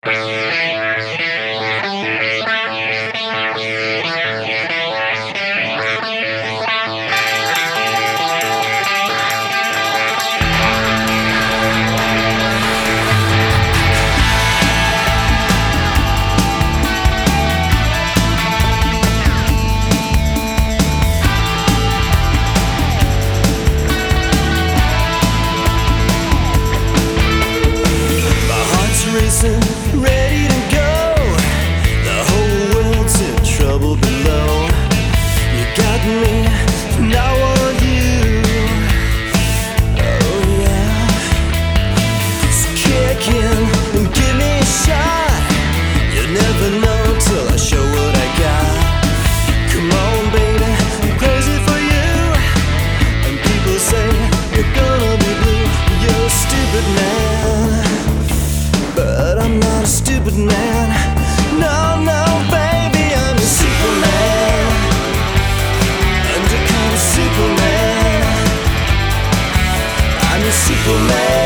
Ready to go. The whole world's in trouble below. You got me, and I want you. Oh yeah. So kick in and give me a shot. You never know till I show what I got. Come on baby, I'm crazy for you. And people say you're gonna be blue. You're a stupid man, but I'm not a stupid man. No, no, baby, I'm a Superman. Undercover Superman. I'm a Superman.